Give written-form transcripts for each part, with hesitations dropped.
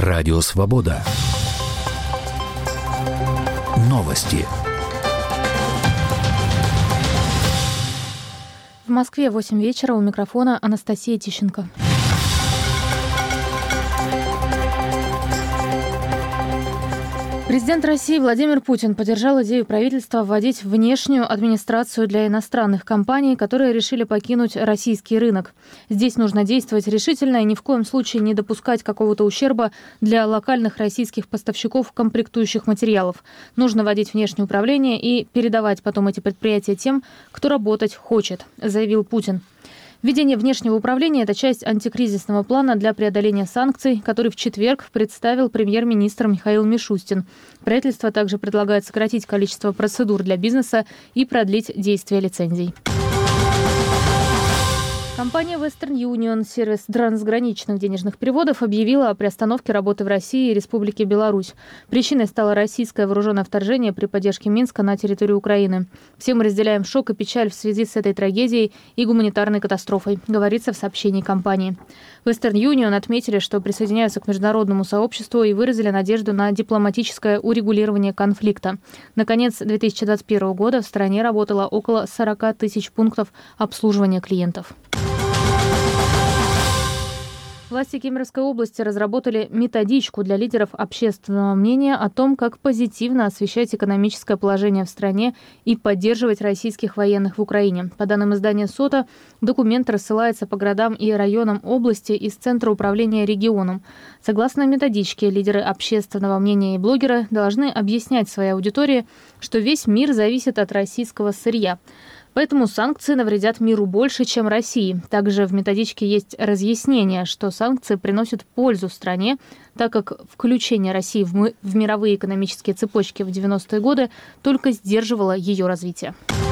Радио «Свобода». Новости. В Москве 8 вечера, у микрофона Анастасия Тищенко. Президент России Владимир Путин поддержал идею правительства вводить внешнюю администрацию для иностранных компаний, которые решили покинуть российский рынок. Здесь нужно действовать решительно и ни в коем случае не допускать какого-то ущерба для локальных российских поставщиков комплектующих материалов. Нужно вводить внешнее управление и передавать потом эти предприятия тем, кто работать хочет, заявил Путин. Введение внешнего управления – это часть антикризисного плана для преодоления санкций, который в четверг представил премьер-министр Михаил Мишустин. Правительство также предлагает сократить количество процедур для бизнеса и продлить действие лицензий. Компания Western Union, сервис трансграничных денежных переводов, объявила о приостановке работы в России и Республике Беларусь. Причиной стало российское вооруженное вторжение при поддержке Минска на территорию Украины. Все мы разделяем шок и печаль в связи с этой трагедией и гуманитарной катастрофой, говорится в сообщении компании. Western Union отметили, что присоединяются к международному сообществу и выразили надежду на дипломатическое урегулирование конфликта. На конец 2021 года в стране работало около 40 тысяч пунктов обслуживания клиентов. Власти Кемеровской области разработали методичку для лидеров общественного мнения о том, как позитивно освещать экономическое положение в стране и поддерживать российских военных в Украине. По данным издания «Сота», документ рассылается по городам и районам области из Центра управления регионом. Согласно методичке, лидеры общественного мнения и блогеры должны объяснять своей аудитории, что весь мир зависит от российского сырья. Поэтому санкции навредят миру больше, чем России. Также в методичке есть разъяснение, что санкции приносят пользу стране, так как включение России в мировые экономические цепочки в 90-е годы только сдерживало ее развитие.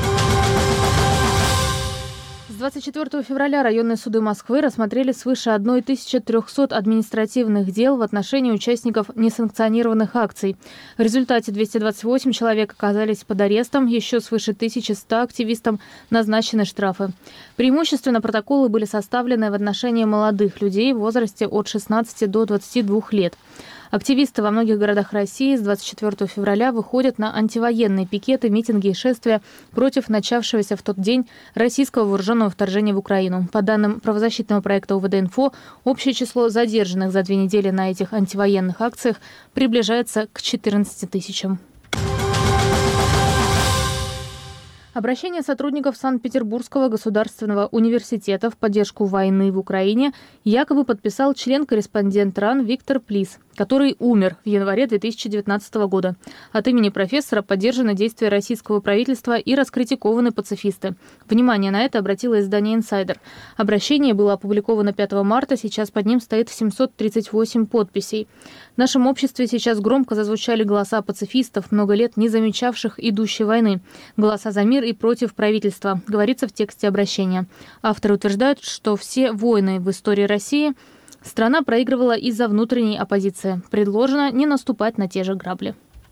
С 24 февраля районные суды Москвы рассмотрели свыше 1300 административных дел в отношении участников несанкционированных акций. В результате 228 человек оказались под арестом, еще свыше 1100 активистам назначены штрафы. Преимущественно протоколы были составлены в отношении молодых людей в возрасте от 16 до 22 лет. Активисты во многих городах России с 24 февраля выходят на антивоенные пикеты, митинги и шествия против начавшегося в тот день российского вооруженного вторжения в Украину. По данным правозащитного проекта УВД-Инфо, общее число задержанных за 2 недели на этих антивоенных акциях приближается к 14 тысячам. Обращение сотрудников Санкт-Петербургского государственного университета в поддержку войны в Украине якобы подписал член-корреспондент РАН Виктор Плис, который умер в январе 2019 года. От имени профессора поддержаны действия российского правительства и раскритикованы пацифисты. Внимание на это обратило издание «Инсайдер». Обращение было опубликовано 5 марта, сейчас под ним стоит 738 подписей. В нашем обществе сейчас громко зазвучали голоса пацифистов, много лет не замечавших идущей войны. Голоса за мир и против правительства, говорится в тексте обращения. Авторы утверждают, что все войны в истории России страна проигрывала из-за внутренней оппозиции. Предложено не наступать на те же грабли.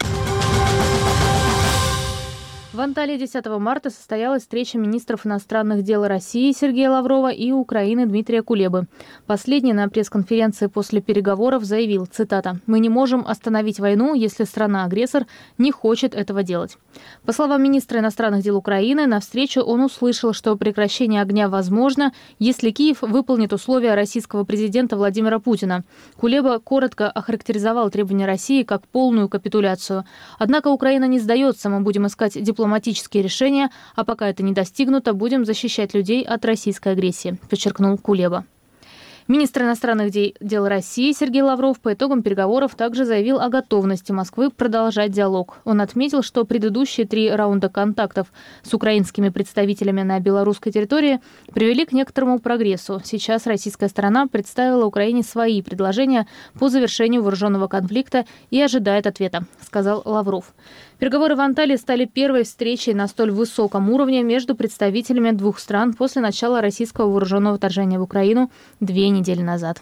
В Анталии 10 марта состоялась встреча министров иностранных дел России Сергея Лаврова и Украины Дмитрия Кулебы. Последний на пресс-конференции после переговоров заявил, цитата, «Мы не можем остановить войну, если страна-агрессор не хочет этого делать». По словам министра иностранных дел Украины, на встрече он услышал, что прекращение огня возможно, если Киев выполнит условия российского президента Владимира Путина. Кулеба коротко охарактеризовал требования России как полную капитуляцию. Однако Украина не сдается, мы будем искать дипломатические решения, а пока это не достигнуто, будем защищать людей от российской агрессии, подчеркнул Кулеба. Министр иностранных дел России Сергей Лавров по итогам переговоров также заявил о готовности Москвы продолжать диалог. Он отметил, что предыдущие 3 раунда контактов с украинскими представителями на белорусской территории привели к некоторому прогрессу. Сейчас российская сторона представила Украине свои предложения по завершению вооруженного конфликта и ожидает ответа, сказал Лавров. Переговоры в Анталии стали первой встречей на столь высоком уровне между представителями двух стран после начала российского вооруженного вторжения в Украину 2 недели назад.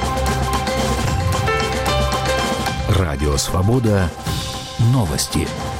Радио «Свобода». Новости.